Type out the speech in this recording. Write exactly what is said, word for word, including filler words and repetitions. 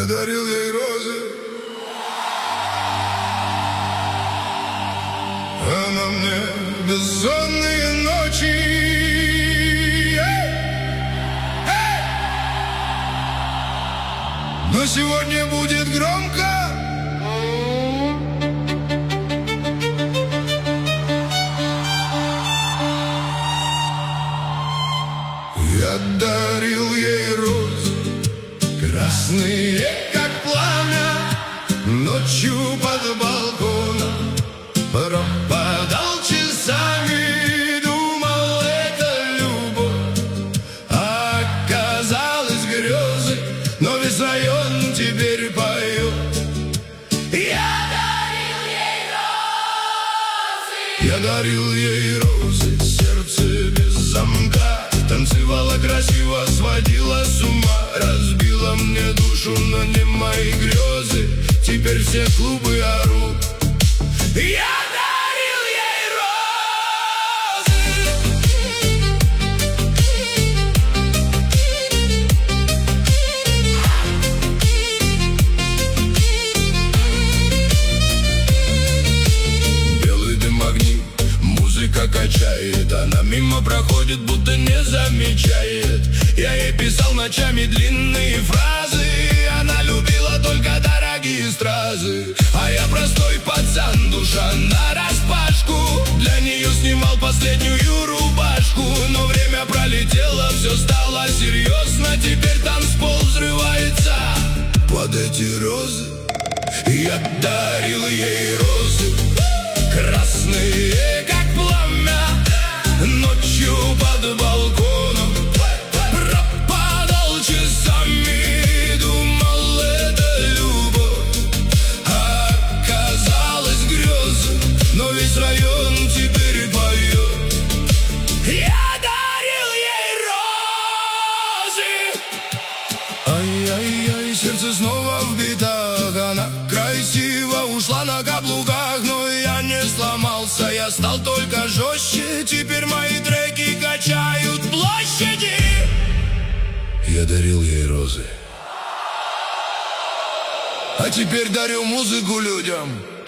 дарил ей розы, она мне бессонные ночи. Эй! Эй! Но сегодня будет громко. Я дарил ей розы, красные, как пламя, ночью под балконом пропадал часами, думал, это любовь, а оказалось грезы, но весь район теперь поет. Я дарил ей розы, я дарил ей розы, сердце без замка. Танцевала красиво, сводила с ума, разбила мне душу, но не мои грезы. Теперь все клубы орут. Я дарил ей розы. Белый дым, огни, музыка качает, она мимо проходит, будто не замечает. Я ей писал ночами длинные фразы, она любила только дорогие стразы. А я простой пацан, душа нараспашку, для нее снимал последнюю рубашку. Но время пролетело, все стало серьезно, теперь танцпол взрывается под эти розы. Я дарил ей розы, красные, как пламя, ночью под балконом пропадал часами, думал, это любовь, а оказалось грезы, но весь район теперь поет. Я дарил ей розы. Ай-яй-яй, сердце снова в битах, она красиво ушла на каблуках, но я не сломался, я стал только жестче. Теперь мои треки качают площади. Я дарил ей розы, а теперь дарю музыку людям.